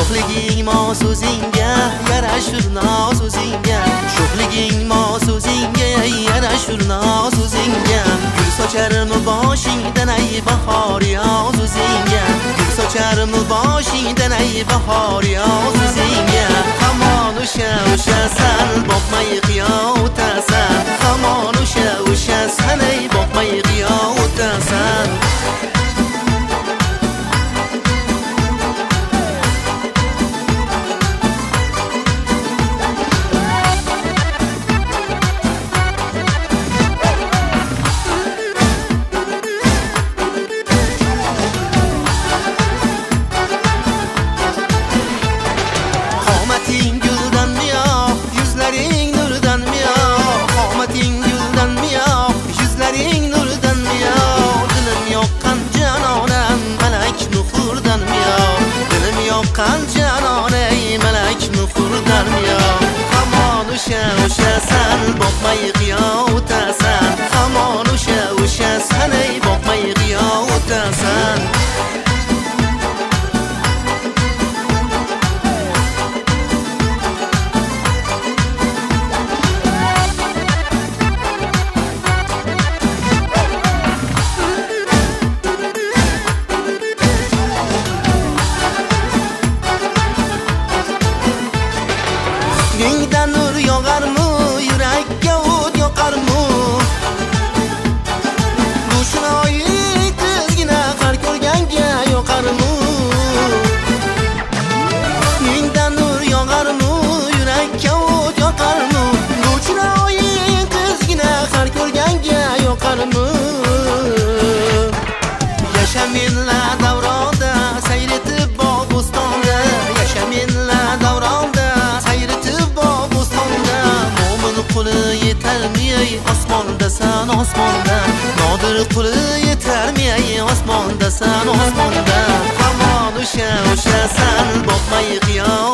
Sho'xliging mos o'zingga yarashur noz o'zingga. Sho'xliging mos o'zingga yarashur noz o'zingga. Gul socharmi boshingdan ay bahor yoz o'zingga. Gul socharmi boshingdan ay bahor yoz o'zingga. Hamon o'sha-o'shasan boqmay qiyo o'tasan. Hamon o'sha-o'shasan ay boqmay qiyo o'tasan. Canonay malak nufurdan ya. Hamon o'sha-o'shasan boqmay qiyo o'tasan. Hamon o'sha-o'shasan ay boqmay qiyo o'tasan. Yengdan nur yog'armi, yurakka o't yoqarmi? Ro'shnoyi tizgina har ko'rganga yoqarmi? Yengdan nur yog'armi, yurakka o't yoqarmi? Ro'shnoyi tizgina har ko'rganga yoqarmi? Yasha menla davronda sayretib bog' bo'stonda. Yasha menla davronda quli yetarmi ay osmondasan osmonda. Nodir quli yetarmi ay osmondasan osmonda. Hamon o'sha-o'shasan boqmay qiyo